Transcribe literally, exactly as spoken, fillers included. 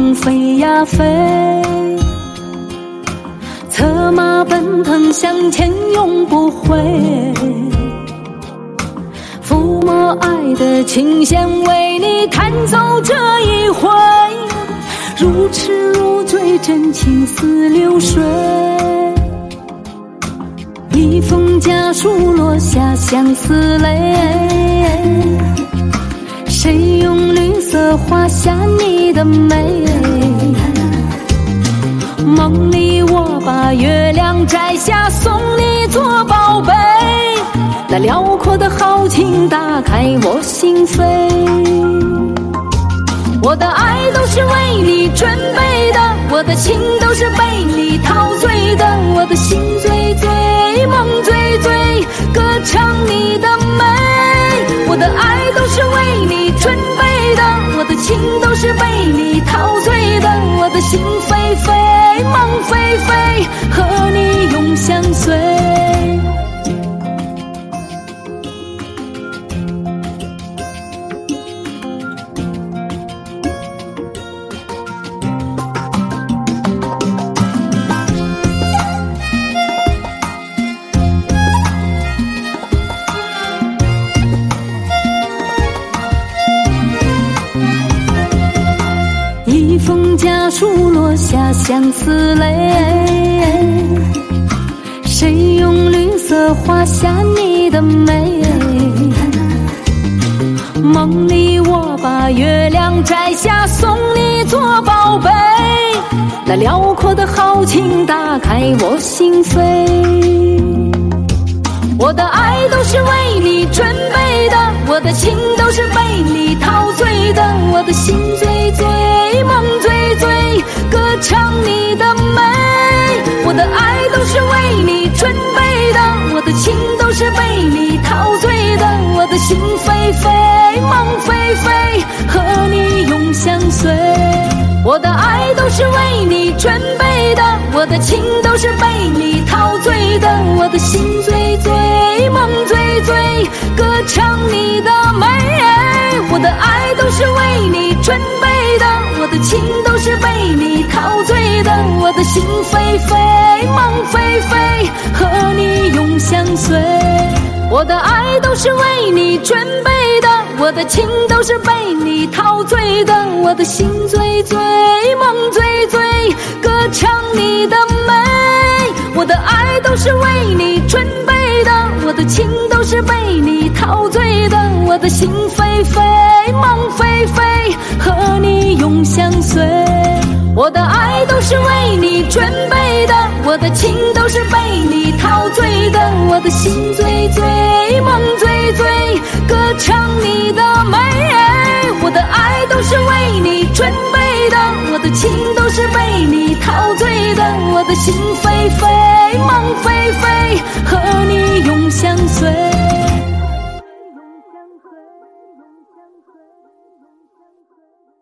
梦飞呀飞，策马奔腾向前永不回，抚摸爱的琴弦为你弹奏这一回，如痴如醉真情似流水，一封家书落下相思泪，谁用绿色画下你的美，梦里我把月亮摘下送你做宝贝，那辽阔的豪情打开我心扉，我的爱都是为你准备的，我的情都是被你陶醉的，我的心醉醉梦醉醉歌唱你的美，我的爱都是为你准备的，我的情都是被你陶醉的，我的心飞飞梦飞飞和你永相随。一封家书落下相思泪，谁用绿色画下你的美，梦里我把月亮摘下送你做宝贝，那辽阔的豪情打开我心扉，我的爱都是为你准备的，我的情都是被你陶醉的，我的心醉醉梦醉醉歌唱你的美，我的爱都是为你准备的，我的情都是被你陶醉的，我的心飞飞梦飞飞和你永相随，我的爱都是为你准备的，我的情都是被你陶醉的，我的心醉醉梦醉醉歌唱你的美，我的爱都是为你准备的，我的情都是被你陶醉的，我的心飞飞梦飞飞和你永相随，我的爱都是为你准备的，我的情都是被你陶醉的，我的心醉醉梦醉醉歌唱你的美，我的爱都是为你准备的，我的情都是被你陶醉的，我的心飞飞梦飞飞和你永相随，我的爱都是为你准备的，我的情都是被你陶醉的，我的心醉醉梦醉醉歌唱你的美，我的爱都是为你准备的，我的情都是被你陶醉的，我的心飞飞梦飞飞和你永相随。